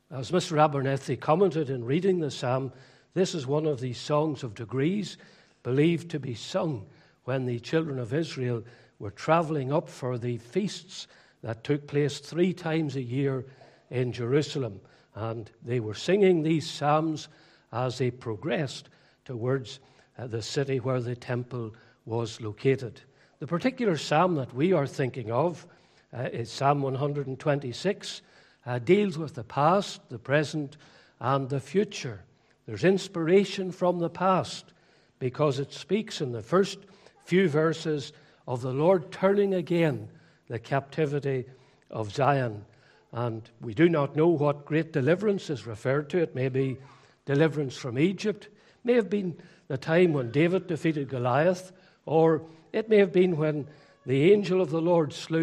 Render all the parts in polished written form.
As Mr. Abernethy commented in reading the psalm, this is one of the songs of degrees believed to be sung when the children of Israel were traveling up for the feasts that took place 3 times a year in Jerusalem. And they were singing these psalms as they progressed towards the city where the temple was located. The particular psalm that we are thinking of is Psalm 126, deals with the past, the present, and the future. There's inspiration from the past because it speaks in the first few verses of the Lord turning again the captivity of Zion. And we do not know what great deliverance is referred to. It may be deliverance from Egypt, may have been the time when David defeated Goliath, or it may have been when the angel of the Lord slew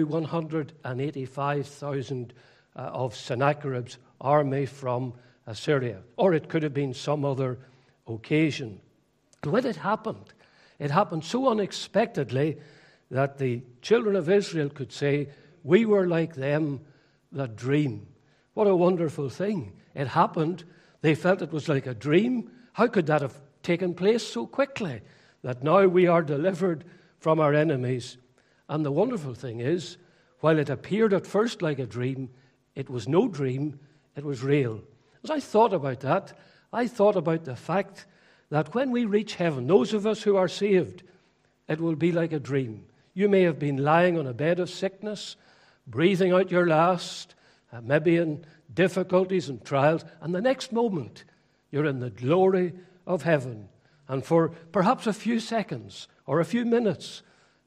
185,000 of Sennacherib's army from Assyria. Or it could have been some other occasion. And when it happened so unexpectedly that the children of Israel could say, "We were like them that dream." What a wonderful thing. It happened. They felt it was like a dream. How could that have taken place so quickly? That now we are delivered from our enemies. And the wonderful thing is, while it appeared at first like a dream, it was no dream, it was real. As I thought about that, I thought about the fact that when we reach heaven, those of us who are saved, it will be like a dream. You may have been lying on a bed of sickness, breathing out your last, maybe in difficulties and trials, and the next moment you're in the glory of heaven. And for perhaps a few seconds or a few minutes,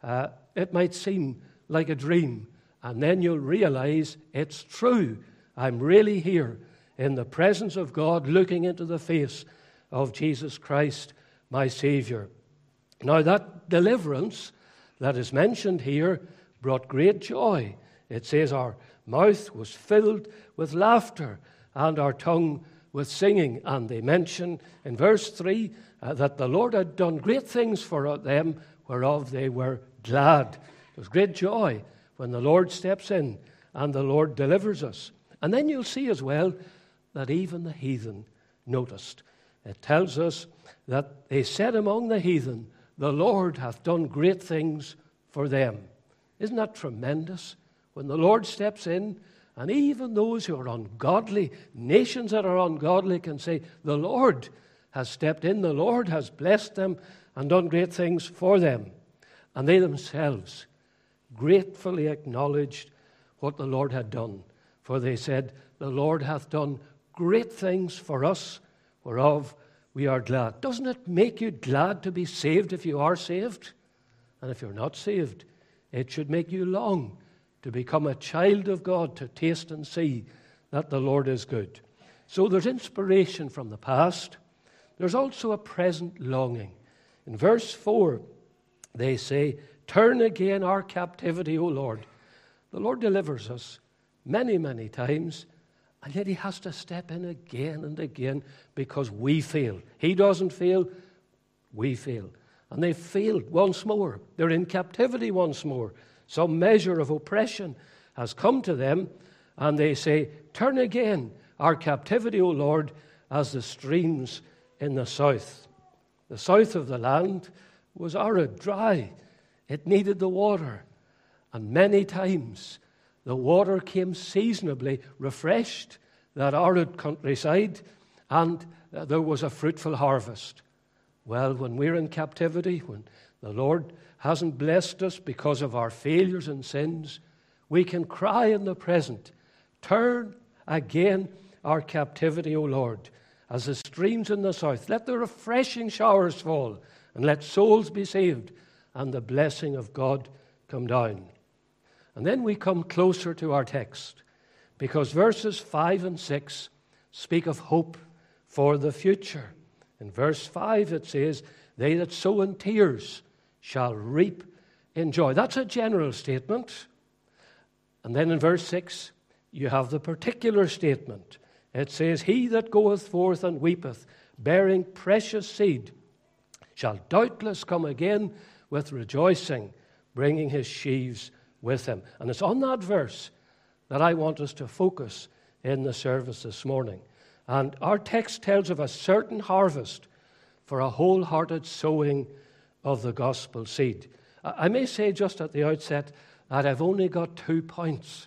it might seem like a dream. And then you'll realize it's true. I'm really here in the presence of God, looking into the face of Jesus Christ, my Savior. Now, that deliverance that is mentioned here brought great joy. It says our mouth was filled with laughter and our tongue with singing. And they mention in verse 3 that the Lord had done great things for them whereof they were glad. There's great joy when the Lord steps in and the Lord delivers us. And then you'll see as well that even the heathen noticed. It tells us that they said among the heathen, "The Lord hath done great things for them." Isn't that tremendous? When the Lord steps in, and even those who are ungodly, nations that are ungodly, can say, "The Lord has stepped in, the Lord has blessed them and done great things for them." And they themselves gratefully acknowledged what the Lord had done. For they said, "The Lord hath done great things for us, whereof we are glad." Doesn't it make you glad to be saved if you are saved? And if you're not saved, it should make you long to become a child of God, to taste and see that the Lord is good. So there's inspiration from the past. There's also a present longing. In verse 4, they say, "Turn again our captivity, O Lord." The Lord delivers us many, many times, and yet He has to step in again and again because we fail. He doesn't fail, we fail. And they failed once more. They're in captivity once more. Some measure of oppression has come to them, and they say, "Turn again our captivity, O Lord, as the streams in the south." The south of the land was arid, dry. It needed the water. And many times the water came seasonably, refreshed that arid countryside, and there was a fruitful harvest. Well, when we're in captivity, when the Lord hasn't blessed us because of our failures and sins, we can cry in the present, "Turn again our captivity, O Lord, as the streams in the south. Let the refreshing showers fall, and let souls be saved, and the blessing of God come down." And then we come closer to our text, because verses 5 and 6 speak of hope for the future. In verse 5 it says, "They that sow in tears shall reap in joy." That's a general statement. And then in verse 6, you have the particular statement. It says, "He that goeth forth and weepeth, bearing precious seed, shall doubtless come again with rejoicing, bringing his sheaves with him." And it's on that verse that I want us to focus in the service this morning. And our text tells of a certain harvest for a wholehearted sowing of the gospel seed. I may say just at the outset that I've only got 2 points.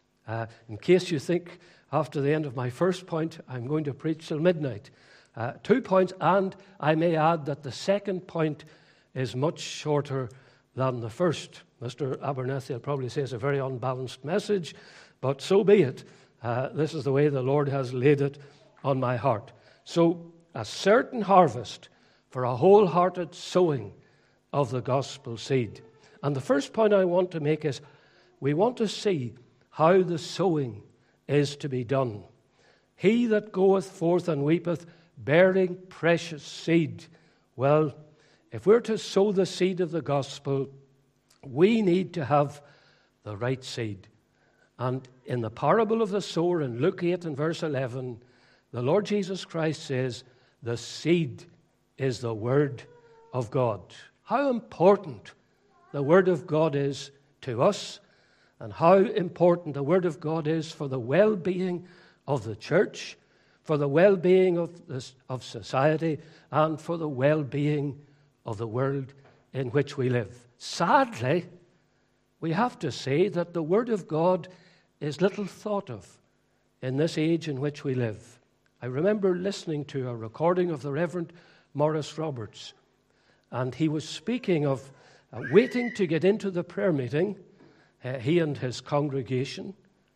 In case you think after the end of my first point I'm going to preach till midnight. 2 points, and I may add that the second point is much shorter than the first. Mr. Abernethy will probably say it's a very unbalanced message, but so be it. This is the way the Lord has laid it on my heart. So, a certain harvest for a wholehearted sowing of the gospel seed. And the first point I want to make is we want to see how the sowing is to be done. He that goeth forth and weepeth, bearing precious seed. Well, if we're to sow the seed of the gospel, we need to have the right seed. And in the parable of the sower in Luke 8 and verse 11, the Lord Jesus Christ says, the seed is the word of God. How important the word of God is to us, and how important the word of God is for the well-being of the church, for the well-being of society, and for the well-being of the world in which we live. Sadly, we have to say that the word of God is little thought of in this age in which we live. I remember listening to a recording of the Reverend Morris Roberts, and he was speaking of waiting to get into the prayer meeting, he and his congregation,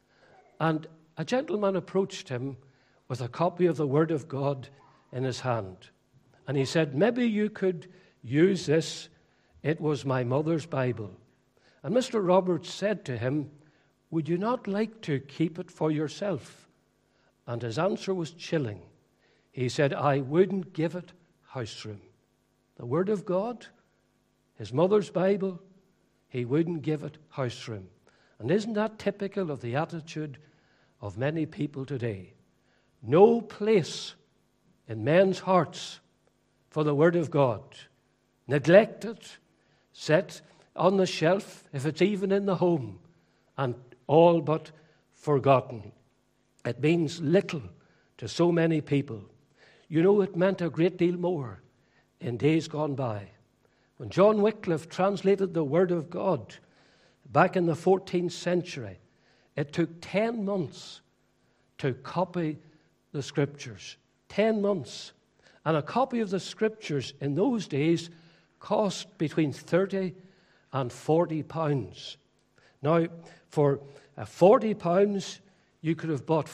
and a gentleman approached him with a copy of the Word of God in his hand. And he said, maybe you could use this. It was my mother's Bible. And Mr. Roberts said to him, would you not like to keep it for yourself? And his answer was chilling. He said, I wouldn't give it house room. The Word of God, his mother's Bible, he wouldn't give it house room. And isn't that typical of the attitude of many people today? No place in men's hearts for the Word of God. Neglect it, set on the shelf, if it's even in the home, and all but forgotten. It means little to so many people. You know, it meant a great deal more in days gone by. When John Wycliffe translated the Word of God back in the 14th century, it took 10 months to copy the Scriptures. 10 months. And a copy of the Scriptures in those days cost between 30 and 40 pounds. Now, for 40 pounds, you could have bought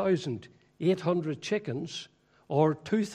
4,800 chickens or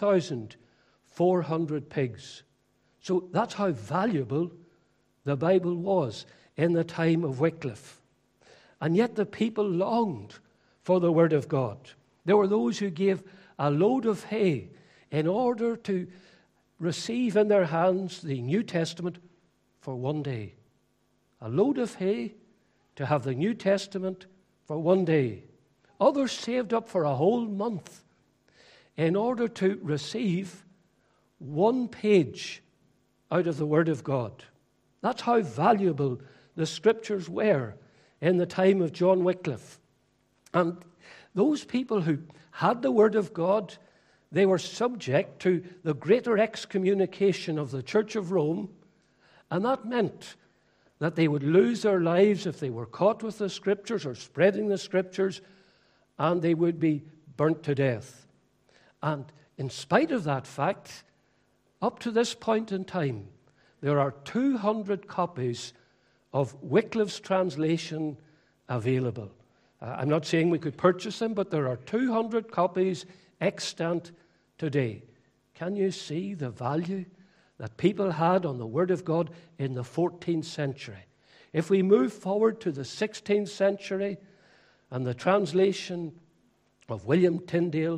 2,400 pigs. So that's how valuable the Bible was in the time of Wycliffe. And yet the people longed for the Word of God. There were those who gave a load of hay in order to receive in their hands the New Testament for one day. A load of hay to have the New Testament for one day. Others saved up for a whole month in order to receive one page out of the Word of God. That's how valuable the Scriptures were in the time of John Wycliffe. And those people who had the Word of God, they were subject to the greater excommunication of the Church of Rome, and that meant that they would lose their lives if they were caught with the Scriptures or spreading the Scriptures, and they would be burnt to death. And in spite of that fact, up to this point in time, there are 200 copies of Wycliffe's translation available. I'm not saying we could purchase them, but there are 200 copies extant today. Can you see the value that people had on the Word of God in the 14th century? If we move forward to the 16th century and the translation of William Tyndale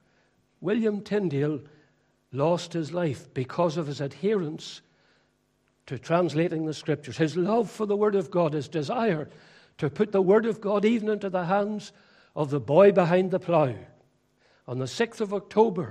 lost his life because of his adherence to translating the Scriptures. His love for the Word of God, his desire to put the Word of God even into the hands of the boy behind the plough. On the 6th of October,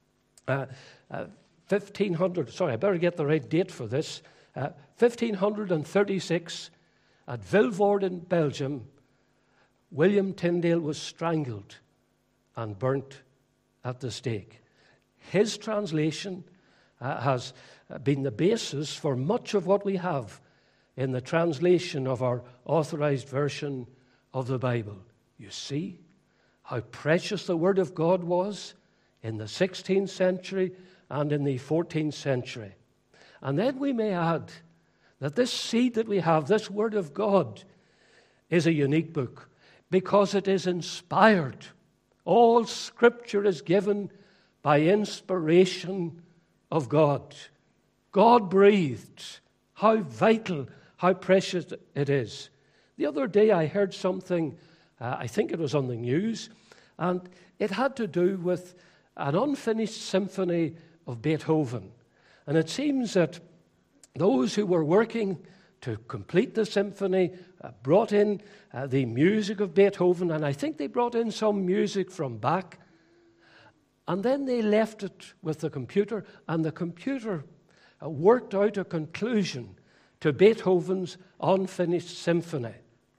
1500, sorry, I better get the right date for this, 1536, at Vilvoorde in Belgium, William Tyndale was strangled and burnt at the stake. His translation has been the basis for much of what we have in the translation of our authorized version of the Bible. You see how precious the Word of God was in the 16th century and in the 14th century. And then we may add that this seed that we have, this Word of God, is a unique book because it is inspired. All Scripture is given by inspiration of God. God breathed. How vital, how precious it is. The other day I heard something, I think it was on the news, and it had to do with an unfinished symphony of Beethoven. And it seems that those who were working to complete the symphony brought in the music of Beethoven, and I think they brought in some music from Bach, and then they left it with the computer, and the computer worked out a conclusion to Beethoven's unfinished symphony.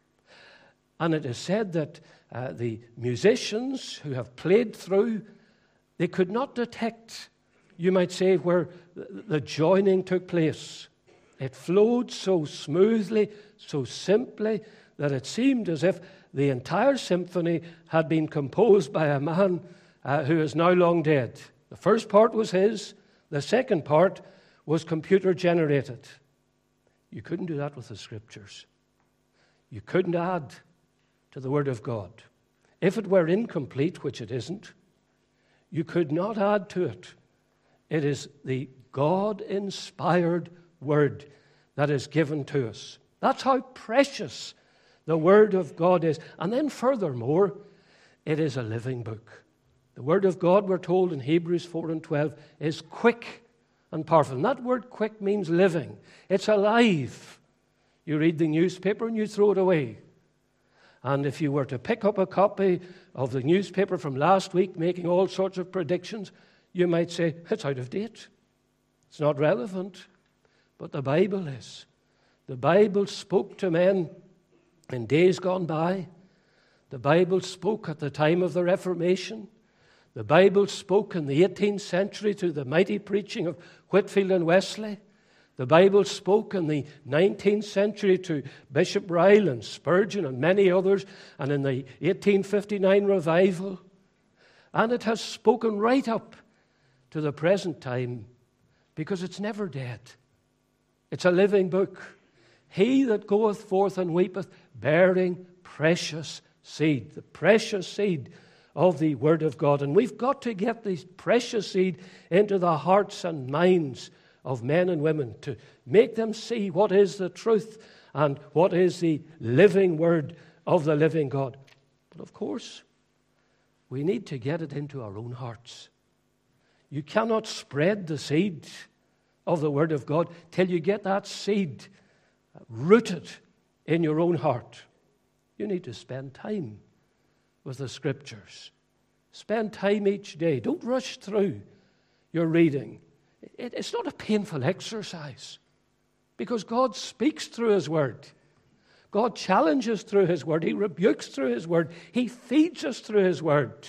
And it is said that the musicians who have played through, they could not detect, you might say, where the joining took place. It flowed so smoothly, so simply, that it seemed as if the entire symphony had been composed by a man who is now long dead. The first part was his. The second part was computer generated. You couldn't do that with the Scriptures. You couldn't add to the Word of God. If it were incomplete, which it isn't, you could not add to it. It is the God-inspired Word that is given to us. That's how precious the Word of God is. And then furthermore, it is a living book. The Word of God, we're told in Hebrews 4:12, is quick and powerful. And that word quick means living. It's alive. You read the newspaper and you throw it away. And if you were to pick up a copy of the newspaper from last week making all sorts of predictions, you might say, it's out of date. It's not relevant. But the Bible is. The Bible spoke to men in days gone by. The Bible spoke at the time of the Reformation. The Bible spoke in the 18th century through the mighty preaching of Whitefield and Wesley. The Bible spoke in the 19th century to Bishop Ryle and Spurgeon and many others, and in the 1859 revival. And it has spoken right up to the present time because it's never dead. It's a living book. He that goeth forth and weepeth, bearing precious seed, the precious seed of the Word of God. And we've got to get this precious seed into the hearts and minds of men and women to make them see what is the truth and what is the living Word of the living God. But of course, we need to get it into our own hearts. You cannot spread the seed of the Word of God till you get that seed rooted in your own heart. You need to spend time with the Scriptures. Spend time each day. Don't rush through your reading. It's not a painful exercise because God speaks through His Word. God challenges through His Word. He rebukes through His Word. He feeds us through His Word.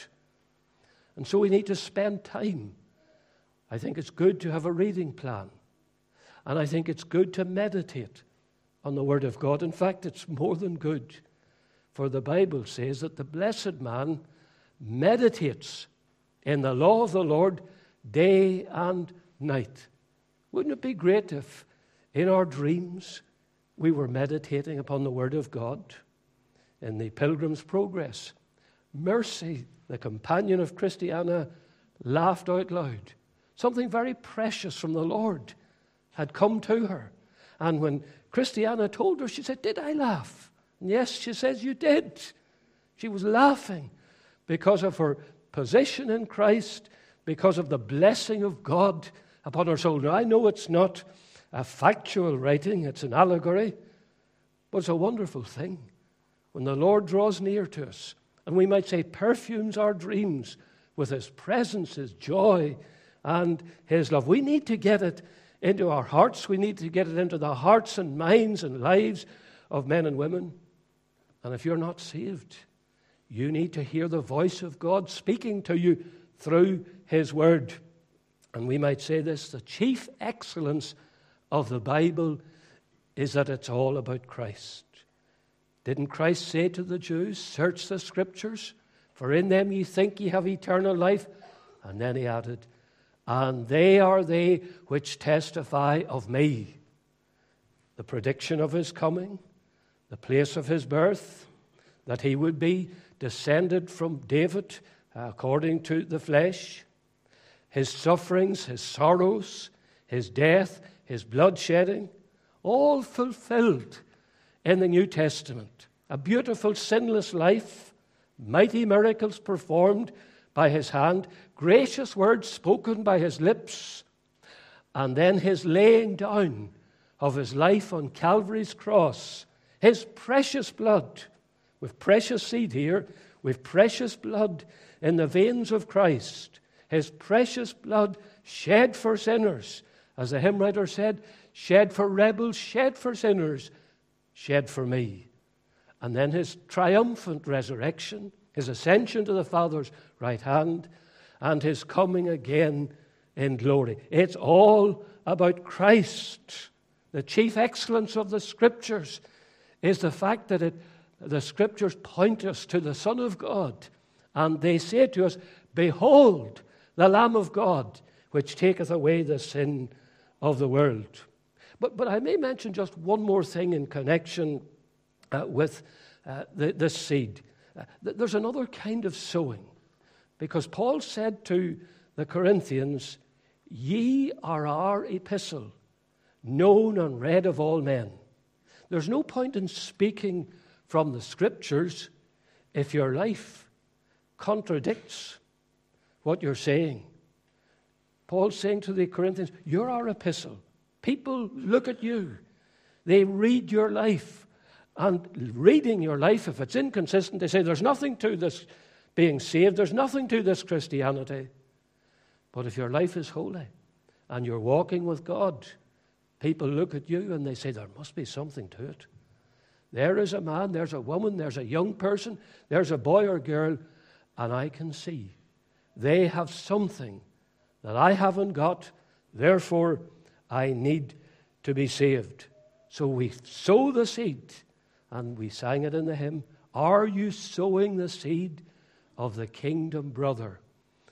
And so we need to spend time. I think it's good to have a reading plan. And I think it's good to meditate on the Word of God. In fact, it's more than good. For the Bible says that the blessed man meditates in the law of the Lord day and night. Wouldn't it be great if in our dreams we were meditating upon the Word of God? In the Pilgrim's Progress, Mercy, the companion of Christiana, laughed out loud. Something very precious from the Lord had come to her. And when Christiana told her, she said, "Did I laugh?" And yes, she says, "You did." She was laughing because of her position in Christ, because of the blessing of God upon her soul. Now, I know it's not a factual writing, it's an allegory, but it's a wonderful thing when the Lord draws near to us. And we might say perfumes our dreams with His presence, His joy, and His love. We need to get it into our hearts. We need to get it into the hearts and minds and lives of men and women. And if you're not saved, You need to hear the voice of God speaking to you through His Word. And we might say this, the chief excellence of the Bible is that it's all about Christ. Didn't Christ say to the Jews, search the Scriptures, for in them ye think ye have eternal life? And then He added, and they are they which testify of me. The prediction of His coming, the place of His birth, that He would be descended from David according to the flesh, His sufferings, His sorrows, His death, His bloodshedding, all fulfilled in the New Testament. A beautiful, sinless life, mighty miracles performed by His hand, gracious words spoken by His lips, and then His laying down of His life on Calvary's cross, His precious blood, with precious seed here, with precious blood in the veins of Christ, His precious blood shed for sinners, as the hymn writer said, shed for rebels, shed for sinners, shed for me. And then His triumphant resurrection, His ascension to the Father's right hand, and His coming again in glory. It's all about Christ. The chief excellence of the Scriptures is the fact that the Scriptures point us to the Son of God, and they say to us, behold, the Lamb of God, which taketh away the sin of the world. But I may mention just one more thing in connection with this seed. There's another kind of sowing, because Paul said to the Corinthians, ye are our epistle, known and read of all men. There's no point in speaking from the Scriptures if your life contradicts what you're saying. Paul's saying to the Corinthians, you're our epistle. People look at you. They read your life. And reading your life, if it's inconsistent, they say there's nothing to this being saved. There's nothing to this Christianity. But if your life is holy and you're walking with God, people look at you and they say there must be something to it. There is a man, there's a woman, there's a young person, there's a boy or girl, and I can see they have something that I haven't got, therefore I need to be saved. So we sow the seed, and we sang it in the hymn, are you sowing the seed of the kingdom, brother?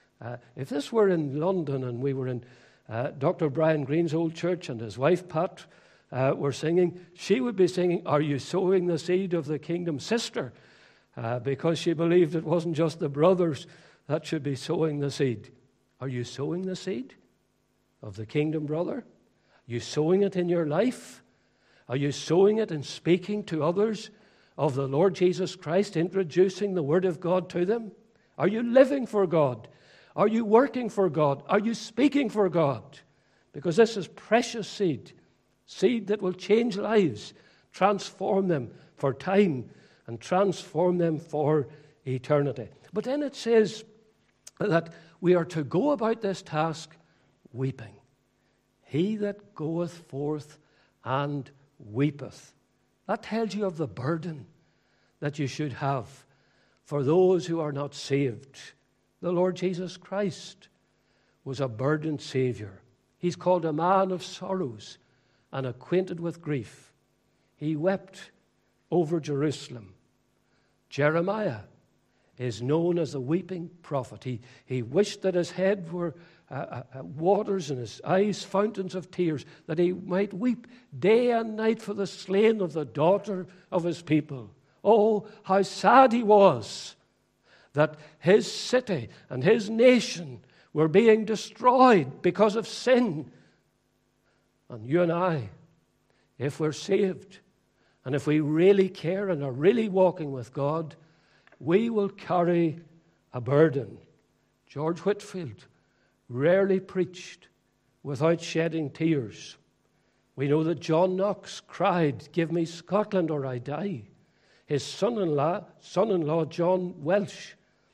If this were in London and we were in Dr. Brian Green's old church and his wife Pat were singing, she would be singing, are you sowing the seed of the kingdom, sister? Because she believed it wasn't just the brothers that should be sowing the seed. Are you sowing the seed of the kingdom, brother? Are you sowing it in your life? Are you sowing it in speaking to others of the Lord Jesus Christ, introducing the Word of God to them? Are you living for God? Are you working for God? Are you speaking for God? Because this is precious seed, seed that will change lives, transform them for time, and transform them for eternity. But then it says that we are to go about this task weeping. He that goeth forth and weepeth. That tells you of the burden that you should have for those who are not saved. The Lord Jesus Christ was a burdened Savior. He's called a man of sorrows and acquainted with grief. He wept over Jerusalem. Jeremiah is known as the weeping prophet. He wished that his head were waters and his eyes fountains of tears, that he might weep day and night for the slain of the daughter of his people. Oh, how sad he was that his city and his nation were being destroyed because of sin. And you and I, if we're saved, and if we really care and are really walking with God, we will carry a burden. George Whitefield rarely preached without shedding tears. We know that John Knox cried, "Give me Scotland or I die." His son-in-law John Welsh,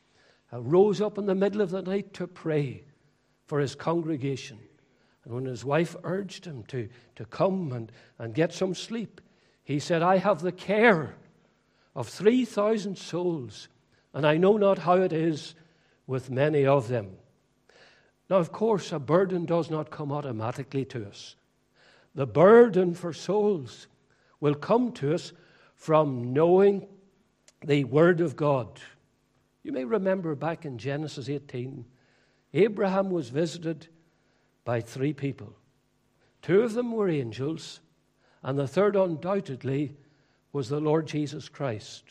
rose up in the middle of the night to pray for his congregation. And when his wife urged him to come and get some sleep, he said, "I have the care of 3,000 souls and I know not how it is with many of them. Now, of course, a burden does not come automatically to us. The burden for souls will come to us from knowing the Word of God. You may remember back in Genesis 18, Abraham was visited by 3 people. 2 of them were angels, and the third undoubtedly was the Lord Jesus Christ.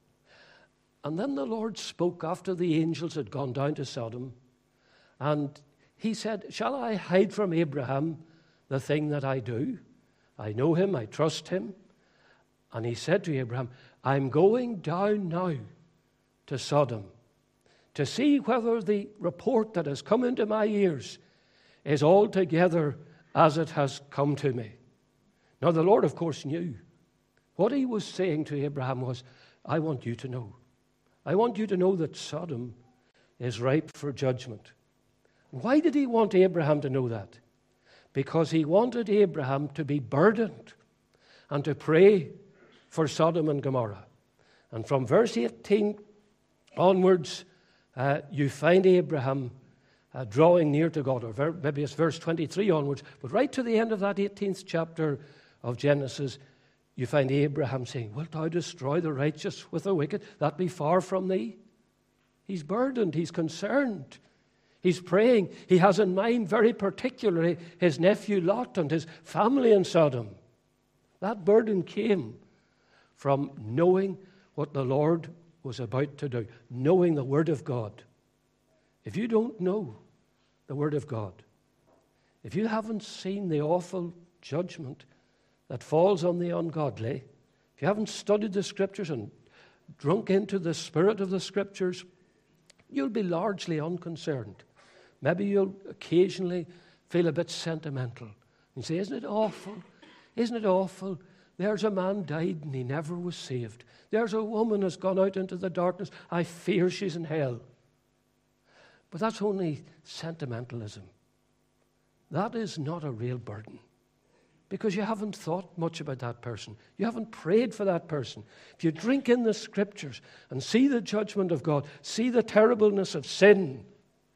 And then the Lord spoke after the angels had gone down to Sodom, and he said, "Shall I hide from Abraham the thing that I do? I know him, I trust him." And he said to Abraham, "I'm going down now to Sodom to see whether the report that has come into my ears is altogether as it has come to me." Now, the Lord, of course, knew. What he was saying to Abraham was, I want you to know. I want you to know that Sodom is ripe for judgment. Why did he want Abraham to know that? Because he wanted Abraham to be burdened and to pray for Sodom and Gomorrah. And from verse 18 onwards, you find Abraham drawing near to God, or maybe it's verse 23 onwards, but right to the end of that 18th chapter of Genesis, you find Abraham saying, "Wilt thou destroy the righteous with the wicked? That be far from thee." He's burdened, he's concerned, he's praying. He has in mind very particularly his nephew Lot and his family in Sodom. That burden came from knowing what the Lord was about to do, knowing the Word of God. If you don't know the Word of God, if you haven't seen the awful judgment that falls on the ungodly, if you haven't studied the Scriptures and drunk into the spirit of the Scriptures, you'll be largely unconcerned. Maybe you'll occasionally feel a bit sentimental and say, "Isn't it awful? Isn't it awful? There's a man died and he never was saved. There's a woman has gone out into the darkness. I fear she's in hell." But that's only sentimentalism. That is not a real burden, because you haven't thought much about that person. You haven't prayed for that person. If you drink in the Scriptures and see the judgment of God, see the terribleness of sin,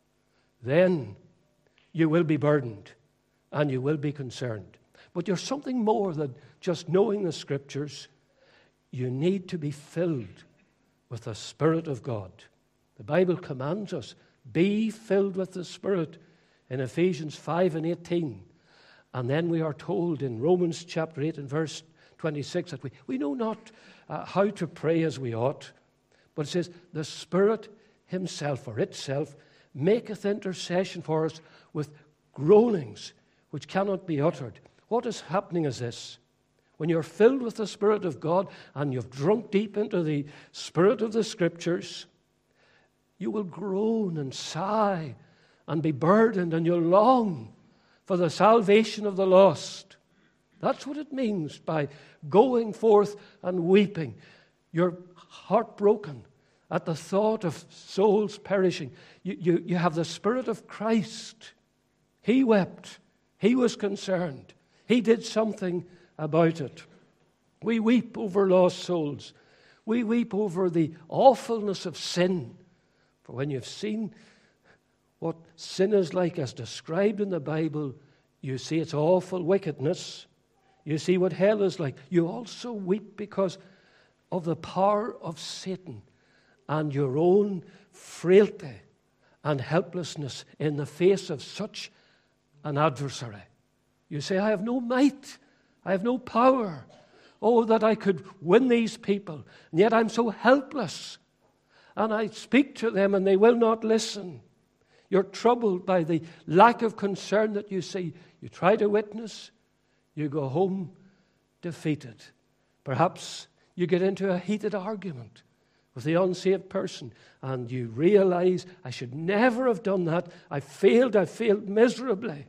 then you will be burdened and you will be concerned. But you're something more than just knowing the Scriptures. You need to be filled with the Spirit of God. The Bible commands us, be filled with the Spirit in Ephesians 5 and 18. And then we are told in Romans chapter 8 and verse 26 that we know not how to pray as we ought, but it says, "The Spirit himself or itself maketh intercession for us with groanings which cannot be uttered." What is happening is this. When you're filled with the Spirit of God and you've drunk deep into the Spirit of the Scriptures, you will groan and sigh and be burdened, and you'll long for the salvation of the lost. That's what it means by going forth and weeping. You're heartbroken at the thought of souls perishing. You have the Spirit of Christ. He wept. He was concerned. He did something about it. We weep over lost souls. We weep over the awfulness of sin. For when you've seen what sin is like as described in the Bible, you see its awful wickedness. You see what hell is like. You also weep because of the power of Satan and your own frailty and helplessness in the face of such an adversary. You say, "I have no might. I have no power. Oh, that I could win these people. And yet I'm so helpless. And I speak to them and they will not listen." You're troubled by the lack of concern that you see. You try to witness. You go home defeated. Perhaps you get into a heated argument with the unsaved person and you realize, "I should never have done that. I failed miserably."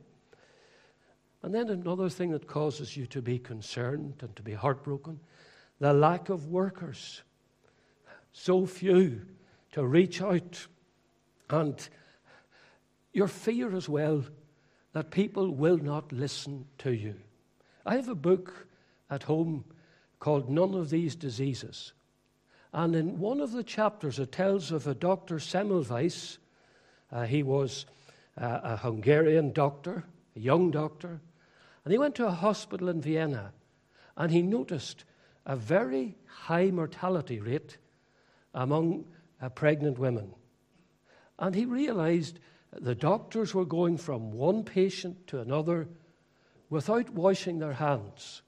And then another thing that causes you to be concerned and to be heartbroken, the lack of workers. So few to reach out. And your fear as well that people will not listen to you. I have a book at home called None of These Diseases. And in one of the chapters, it tells of a Dr. Semmelweis. He was a Hungarian doctor, a young doctor, and he went to a hospital in Vienna, and he noticed a very high mortality rate among pregnant women. And he realized the doctors were going from one patient to another without washing their hands.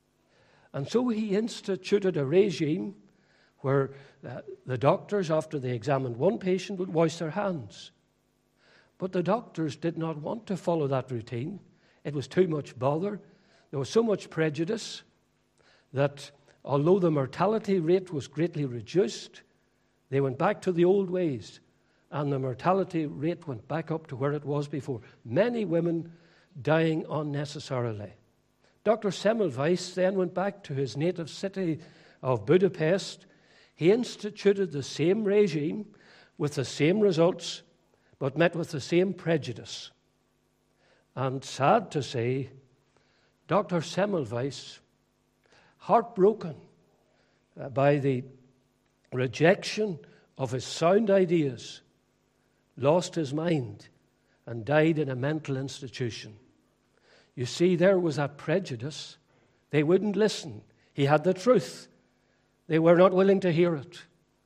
And so he instituted a regime where the doctors, after they examined one patient, would wash their hands. But the doctors did not want to follow that routine. It was too much bother. There was so much prejudice that although the mortality rate was greatly reduced, they went back to the old ways, and the mortality rate went back up to where it was before. Many women dying unnecessarily. Dr. Semmelweis then went back to his native city of Budapest. He instituted the same regime with the same results, but met with the same prejudice. And sad to say, Dr. Semmelweis, heartbroken by the rejection of his sound ideas, lost his mind and died in a mental institution. You see, there was that prejudice. They wouldn't listen. He had the truth. They were not willing to hear it.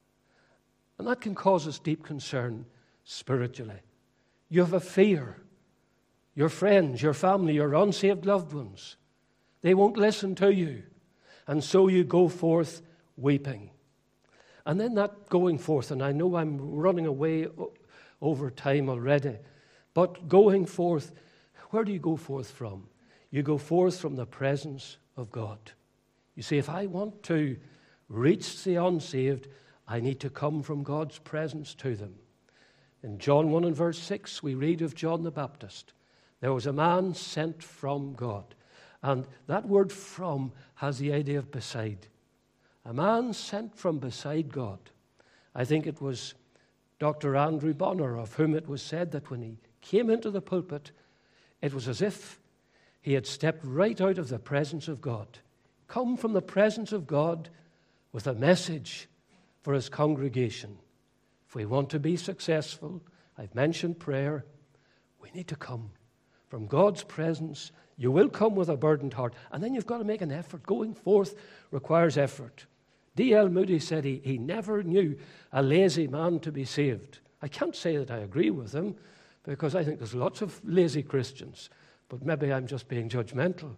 And that can cause us deep concern spiritually. You have a fear. Your friends, your family, your unsaved loved ones, they won't listen to you. And so you go forth weeping. And then that going forth, and I know I'm running away over time already, but going forth, where do you go forth from? You go forth from the presence of God. You see, if I want to reach the unsaved, I need to come from God's presence to them. In John 1 and verse 6, we read of John the Baptist. There was a man sent from God. And that word from has the idea of beside. A man sent from beside God. I think it was Dr. Andrew Bonner, of whom it was said that when he came into the pulpit, it was as if he had stepped right out of the presence of God. Come from the presence of God with a message for his congregation. If we want to be successful, I've mentioned prayer, we need to come from God's presence. You will come with a burdened heart, and then you've got to make an effort. Going forth requires effort. D.L. Moody said he never knew a lazy man to be saved. I can't say that I agree with him, because I think there's lots of lazy Christians, but maybe I'm just being judgmental,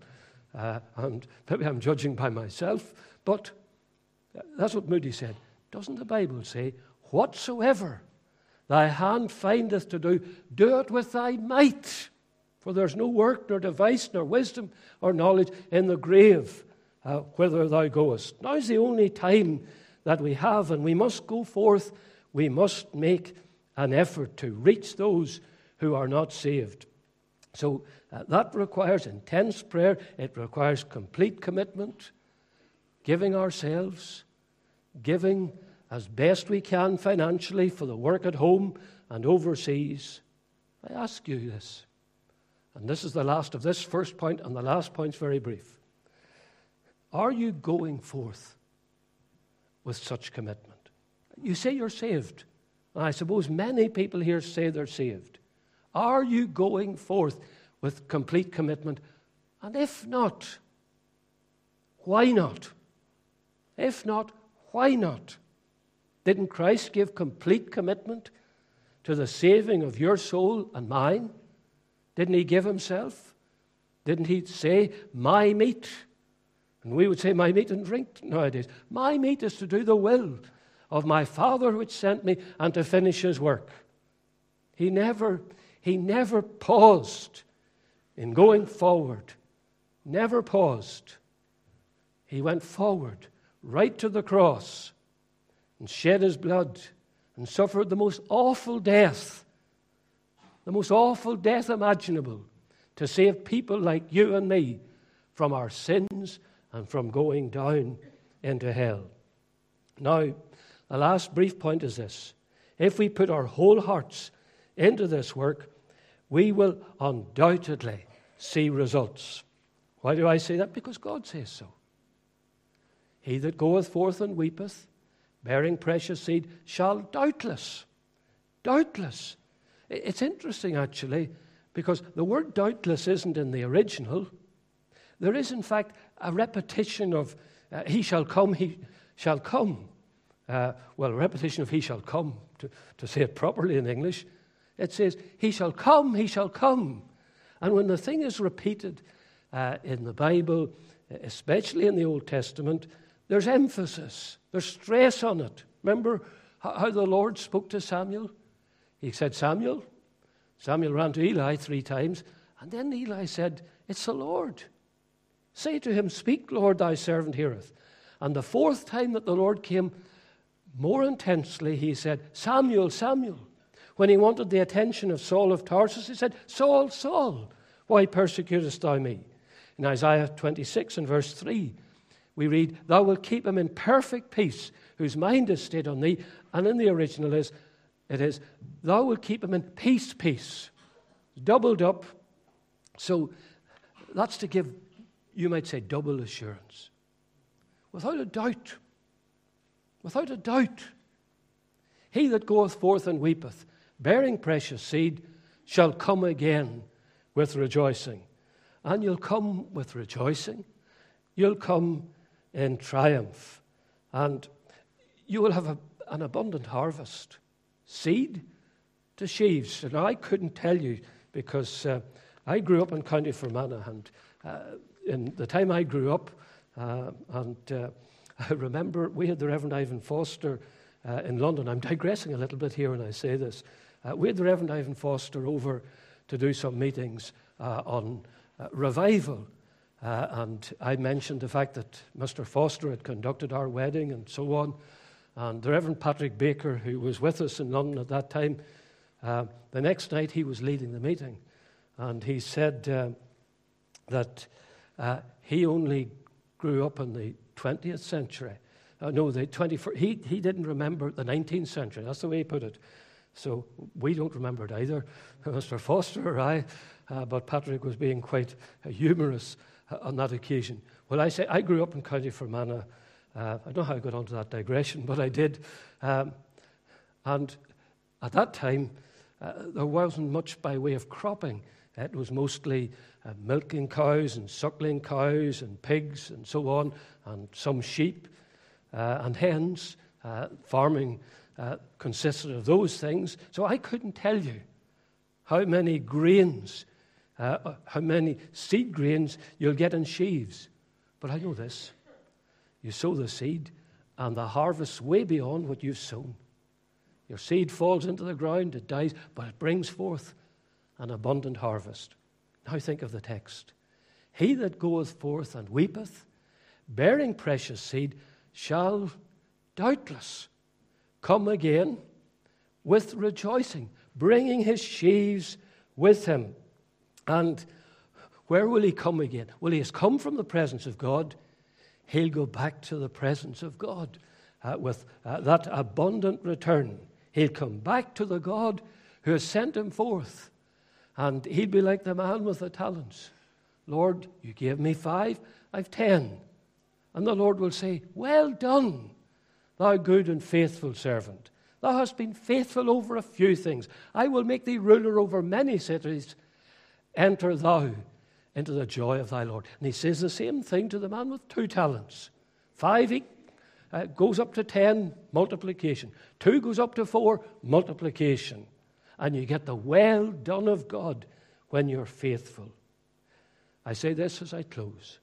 and maybe I'm judging by myself, but that's what Moody said. Doesn't the Bible say, whatsoever thy hand findeth to do, do it with thy might? For there's no work, nor device, nor wisdom, or knowledge in the grave whither thou goest. Now's the only time that we have, and we must go forth. We must make an effort to reach those who are not saved. So that requires intense prayer. It requires complete commitment, giving ourselves, giving as best we can financially for the work at home and overseas. I ask you this. And this is the last of this first point, and the last point's very brief. Are you going forth with such commitment? You say you're saved. And I suppose many people here say they're saved. Are you going forth with complete commitment? And if not, why not? If not, why not? Didn't Christ give complete commitment to the saving of your soul and mine? Didn't he give himself? Didn't he say, my meat? And we would say, my meat and drink nowadays. My meat is to do the will of my Father which sent me and to finish his work. He never paused in going forward. Never paused. He went forward, right to the cross, and shed his blood and suffered the most awful death imaginable, to save people like you and me from our sins and from going down into hell. Now, the last brief point is this. If we put our whole hearts into this work, we will undoubtedly see results. Why do I say that? Because God says so. He that goeth forth and weepeth, bearing precious seed, shall doubtless. It's interesting, actually, because the word doubtless isn't in the original. There is, in fact, a repetition of he shall come, he shall come. A repetition of he shall come, to say it properly in English. It says, he shall come, he shall come. And when the thing is repeated in the Bible, especially in the Old Testament, there's emphasis, there's stress on it. Remember how the Lord spoke to Samuel? He said, Samuel. Samuel ran to Eli 3 times, and then Eli said, it's the Lord. Say to him, speak, Lord, thy servant heareth. And the 4th time that the Lord came more intensely, he said, Samuel, Samuel. When he wanted the attention of Saul of Tarsus, he said, Saul, Saul, why persecutest thou me? In Isaiah 26 and verse 3, we read, thou wilt keep him in perfect peace, whose mind is stayed on thee. And in the original it is, thou wilt keep him in peace, doubled up. So that's to give, you might say, double assurance. Without a doubt, he that goeth forth and weepeth, bearing precious seed, shall come again with rejoicing. And you'll come with rejoicing. You'll come in triumph. And you will have an abundant harvest. Seed to sheaves. And I couldn't tell you because I grew up in County Fermanagh. And in the time I grew up, I remember we had the Reverend Ivan Foster in London. I'm digressing a little bit here when I say this. We had the Reverend Ivan Foster over to do some meetings on revival. And I mentioned the fact that Mr. Foster had conducted our wedding and so on. And the Reverend Patrick Baker, who was with us in London at that time, the next night he was leading the meeting. And he said that he only grew up in the 20th century. The 21st. He didn't remember the 19th century. That's the way he put it. So we don't remember it either, Mr. Foster or I. But Patrick was being quite humorous on that occasion. Well, I say I grew up in County Fermanagh. I don't know how I got onto that digression, but I did. And at that time, there wasn't much by way of cropping. It was mostly milking cows and suckling cows and pigs and so on, and some sheep and hens. Farming consisted of those things. So I couldn't tell you how many grains, how many seed grains you'll get in sheaves. But I know this. You sow the seed, and the harvest's way beyond what you've sown. Your seed falls into the ground, it dies, but it brings forth an abundant harvest. Now think of the text. He that goeth forth and weepeth, bearing precious seed, shall doubtless come again with rejoicing, bringing his sheaves with him. And where will he come again? Well, he has come from the presence of God. He'll go back to the presence of God with that abundant return. He'll come back to the God who has sent him forth. And he'll be like the man with the talents. Lord, you gave me 5, I've 10. And the Lord will say, well done, thou good and faithful servant. Thou hast been faithful over a few things. I will make thee ruler over many cities. Enter thou into the joy of thy Lord. And he says the same thing to the man with 2 talents. 5 goes up to 10, multiplication. 2 goes up to 4, multiplication. And you get the well done of God when you're faithful. I say this as I close.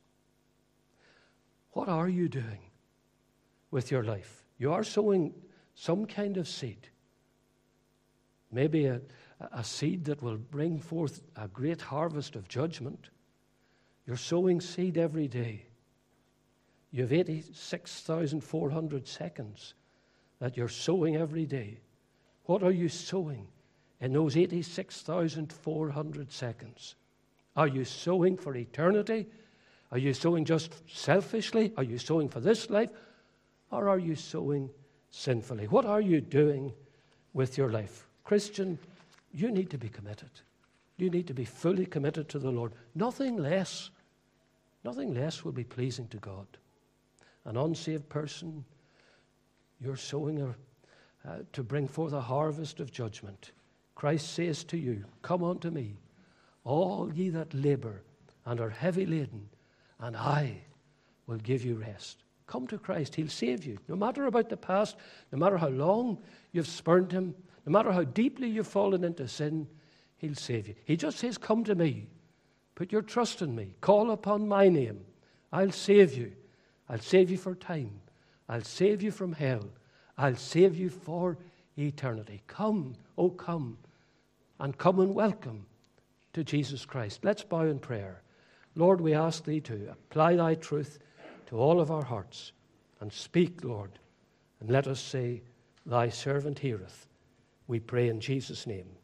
What are you doing with your life? You are sowing some kind of seed. Maybe a seed that will bring forth a great harvest of judgment. You're sowing seed every day. You have 86,400 seconds that you're sowing every day. What are you sowing in those 86,400 seconds? Are you sowing for eternity? Are you sowing just selfishly? Are you sowing for this life? Or are you sowing sinfully? What are you doing with your life? Christian, you need to be committed. You need to be fully committed to the Lord. Nothing less will be pleasing to God. An unsaved person, You're sowing to bring forth a harvest of judgment. Christ says to you, come unto me, all ye that labor and are heavy laden, and I will give you rest. Come to Christ. He'll save you. No matter about the past, no matter how long you've spurned him, no matter how deeply you've fallen into sin, he'll save you. He just says, come to me. Put your trust in me. Call upon my name. I'll save you. I'll save you for time. I'll save you from hell. I'll save you for eternity. Come, oh come, and come and welcome to Jesus Christ. Let's bow in prayer. Lord, we ask thee to apply thy truth to all of our hearts and speak, Lord, and let us say, thy servant heareth. We pray in Jesus' name.